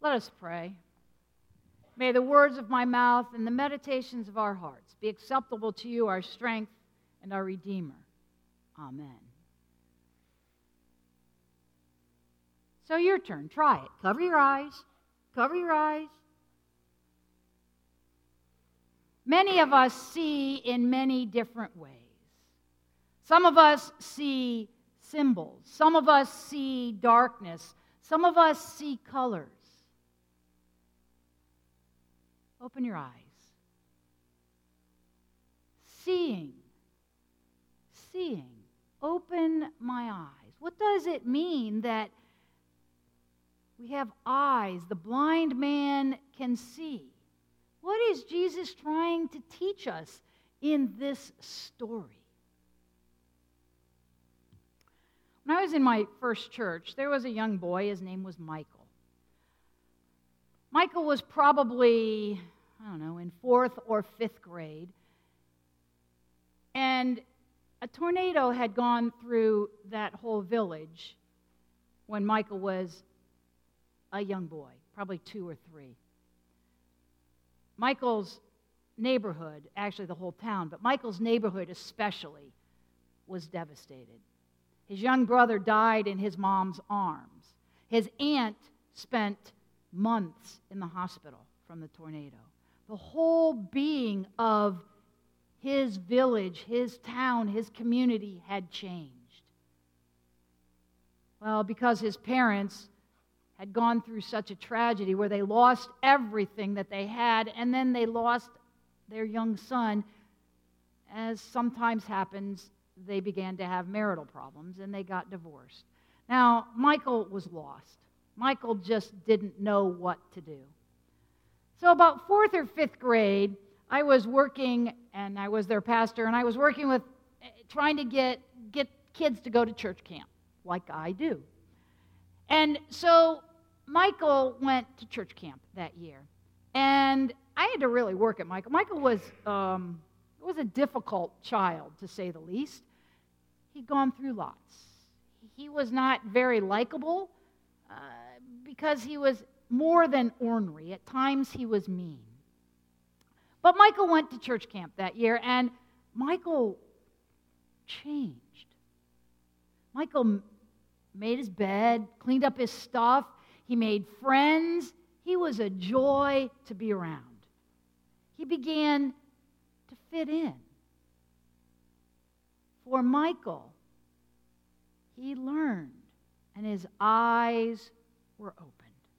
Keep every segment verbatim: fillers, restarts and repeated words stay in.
Let us pray. May the words of my mouth and the meditations of our hearts be acceptable to you, our strength and our Redeemer. Amen. So your turn. Try it. Cover your eyes. Cover your eyes. Many of us see in many different ways. Some of us see symbols. Some of us see darkness. Some of us see colors. Open your eyes. Seeing. Seeing. Open my eyes. What does it mean that we have eyes? The blind man can see. What is Jesus trying to teach us in this story? When I was in my first church, there was a young boy. His name was Michael. Michael was probably, I don't know, in fourth or fifth grade. And a tornado had gone through that whole village when Michael was a young boy, probably two or three. Michael's neighborhood, actually the whole town, but Michael's neighborhood especially was devastated. His young brother died in his mom's arms. His aunt spent months in the hospital from the tornado. The whole being of his village, his town, his community had changed. Well, because his parents had gone through such a tragedy where they lost everything that they had, and then they lost their young son. As sometimes happens, they began to have marital problems, and they got divorced. Now, Michael was lost. Michael just didn't know what to do. So about fourth or fifth grade, I was working, and I was their pastor, and I was working with, trying to get, get kids to go to church camp, like I do. And so Michael went to church camp that year, and I had to really work at Michael. Michael was um, was a difficult child, to say the least. He'd gone through lots. He was not very likable uh, because he was more than ornery. At times, he was mean. But Michael went to church camp that year, and Michael changed. Michael made his bed, cleaned up his stuff. He made friends. He was a joy to be around. He began to fit in. For Michael, he learned, and his eyes were opened.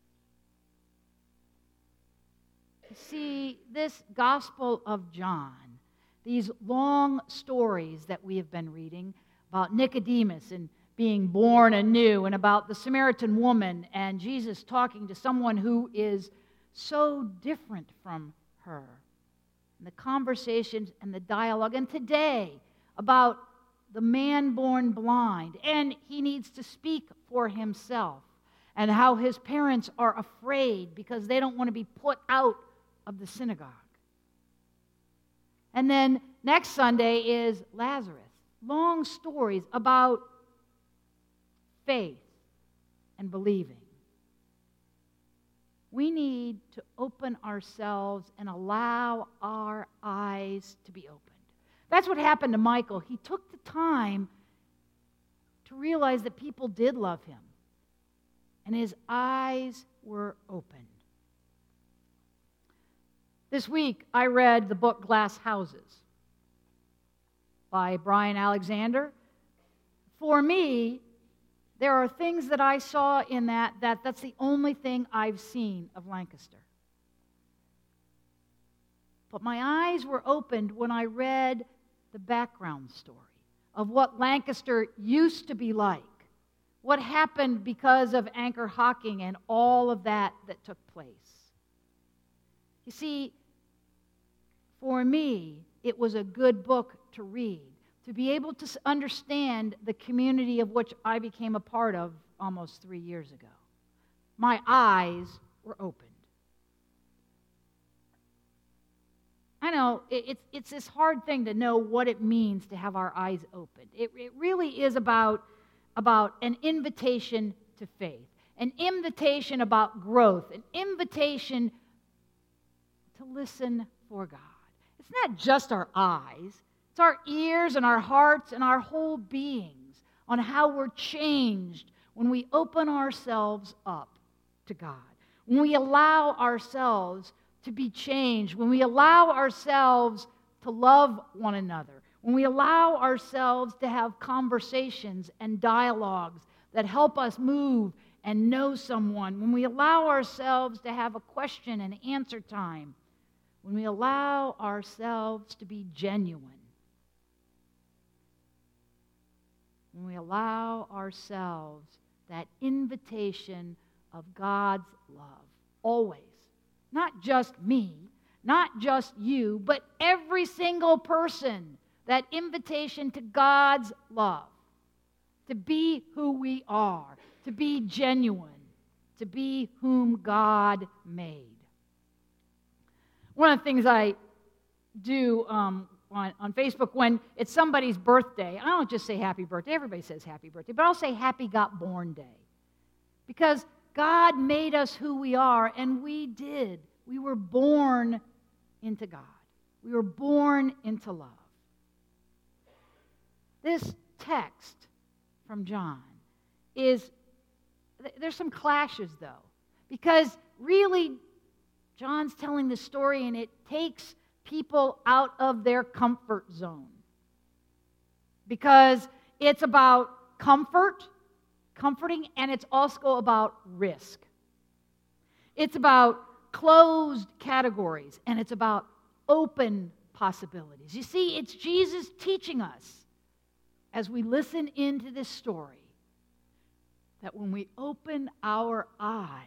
You see, this Gospel of John, these long stories that we have been reading about Nicodemus and being born anew, and about the Samaritan woman and Jesus talking to someone who is so different from her. And the conversations and the dialogue. And today, about the man born blind, and he needs to speak for himself, and how his parents are afraid because they don't want to be put out of the synagogue. And then next Sunday is Lazarus. Long stories about faith and believing. We need to open ourselves and allow our eyes to be opened. That's what happened to Michael. He took the time to realize that people did love him, and his eyes were opened. This week, I read the book Glass Houses by Brian Alexander. For me, there are things that I saw in that, that that's the only thing I've seen of Lancaster. But my eyes were opened when I read the background story of what Lancaster used to be like, what happened because of Anchor Hocking and all of that that took place. You see, for me, it was a good book to read, to be able to understand the community of which I became a part of almost three years ago. My eyes were opened. I know it's, it's this hard thing to know what it means to have our eyes opened. It, it really is about, about an invitation to faith. an invitation about growth, an invitation to listen for God. It's not just our eyes, it's our ears and our hearts and our whole beings on how we're changed when we open ourselves up to God, when we allow ourselves to be changed, when we allow ourselves to love one another, when we allow ourselves to have conversations and dialogues that help us move and know someone, when we allow ourselves to have a question and answer time, when we allow ourselves to be genuine, when we allow ourselves that invitation of God's love, always. Not just me, not just you, but every single person. That invitation to God's love, to be who we are, to be genuine, to be whom God made. One of the things I do um, on, on Facebook when it's somebody's birthday, I don't just say happy birthday. Everybody says happy birthday, but I'll say happy got born day. Because God made us who we are, and we did. We were born into God. We were born into love. This text from John is, there's some clashes though, because really John's telling the story and it takes people out of their comfort zone. Because it's about comfort, comforting, and it's also about risk. It's about closed categories, and it's about open possibilities. You see, it's Jesus teaching us as we listen into this story that when we open our eyes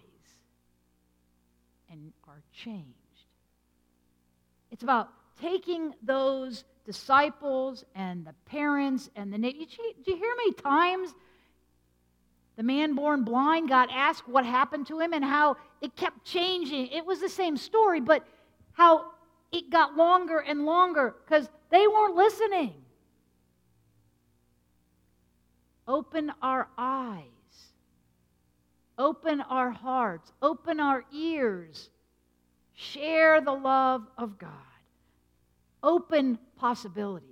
and are changed, it's about taking those disciples and the parents and the neighbors. Do you hear how many times the man born blind got asked what happened to him and how it kept changing? It was the same story, but how it got longer and longer because they weren't listening. Open our eyes. Open our hearts. Open our ears. Share the love of God. Open possibilities.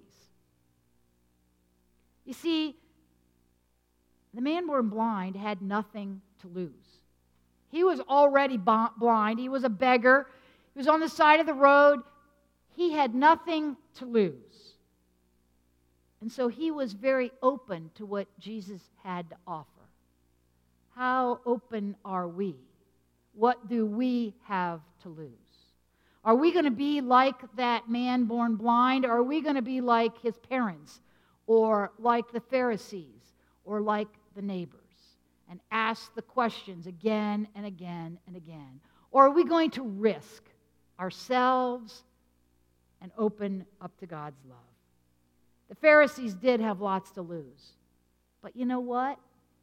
You see, the man born blind had nothing to lose. He was already blind. He was a beggar. He was on the side of the road. He had nothing to lose. And so he was very open to what Jesus had to offer. How open are we? What do we have to lose? Are we going to be like that man born blind? Or are we going to be like his parents? Or like the Pharisees? Or like the neighbors? And ask the questions again and again and again? Or are we going to risk ourselves and open up to God's love? The Pharisees did have lots to lose. But you know what?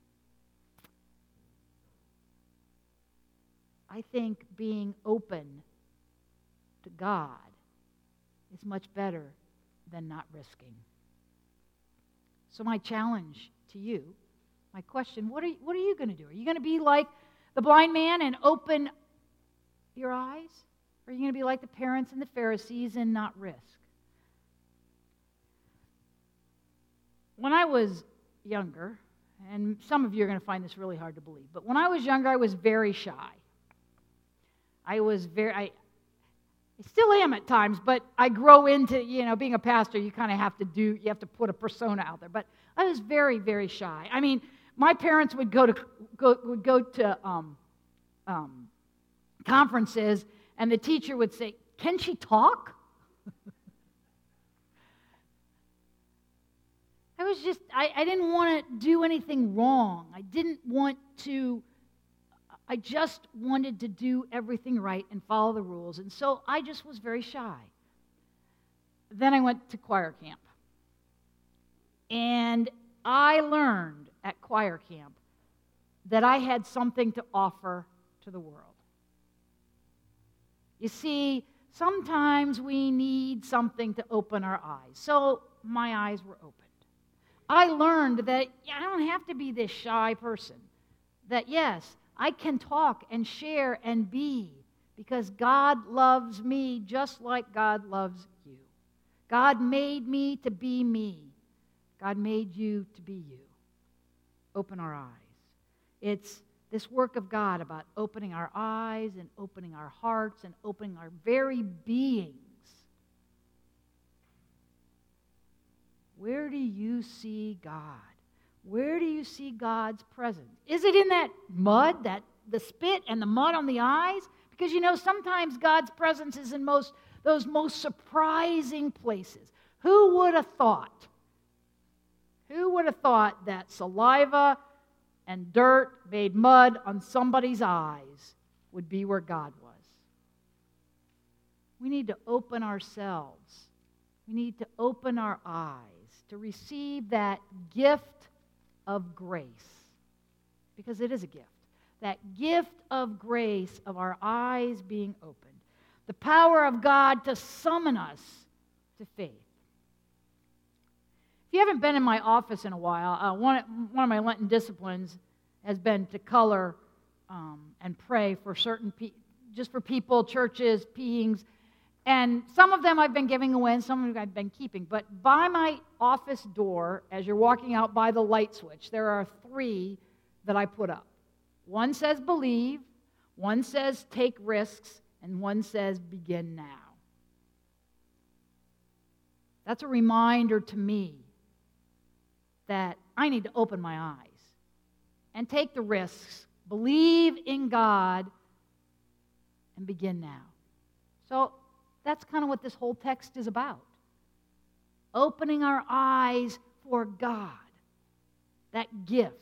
I think being open to God is much better than not risking. So my challenge to you, my question, what are you, what are you going to do? Are you going to be like the blind man and open your eyes? Or are you going to be like the parents and the Pharisees and not risk? When I was younger, and some of you are going to find this really hard to believe, but when I was younger, I was very shy. I was very, I, I still am at times, but I grow into, you know, being a pastor, you kind of have to do, you have to put a persona out there. But I was very, very shy. I mean, my parents would go to, go, would go to um, um, conferences, and the teacher would say, "Can she talk?" I was just, I, I didn't want to do anything wrong. I didn't want to, I just wanted to do everything right and follow the rules. And so I just was very shy. Then I went to choir camp. And I learned at choir camp that I had something to offer to the world. You see, sometimes we need something to open our eyes. So my eyes were opened. I learned that I don't have to be this shy person. That yes, I can talk and share and be because God loves me just like God loves you. God made me to be me. God made you to be you. Open our eyes. It's this work of God about opening our eyes and opening our hearts and opening our very beings. Where do you see God? Where do you see God's presence? Is it in that mud, that the spit and the mud on the eyes? Because you know, sometimes God's presence is in most those most surprising places. Who would have thought? Who would have thought that saliva and dirt made mud on somebody's eyes would be where God was? We need to open ourselves. We need to open our eyes to receive that gift of grace, because it is a gift. That gift of grace of our eyes being opened. The power of God to summon us to faith. If you haven't been in my office in a while, uh, one, one of my Lenten disciplines has been to color um, and pray for certain people, just for people, churches, beings. And some of them I've been giving away and some of them I've been keeping. But by my office door, as you're walking out by the light switch, there are three that I put up. One says believe, one says take risks, and one says begin now. That's a reminder to me that I need to open my eyes and take the risks, believe in God, and begin now. So that's kind of what this whole text is about. Opening our eyes for God, that gift.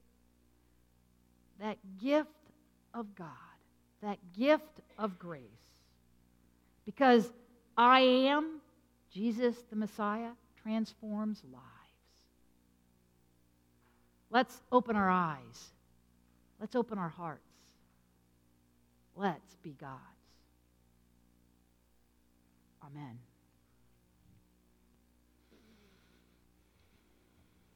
That gift of God, that gift of grace. Because I am, Jesus the Messiah, transforms lives. Let's open our eyes. Let's open our hearts. Let's be God's. Amen.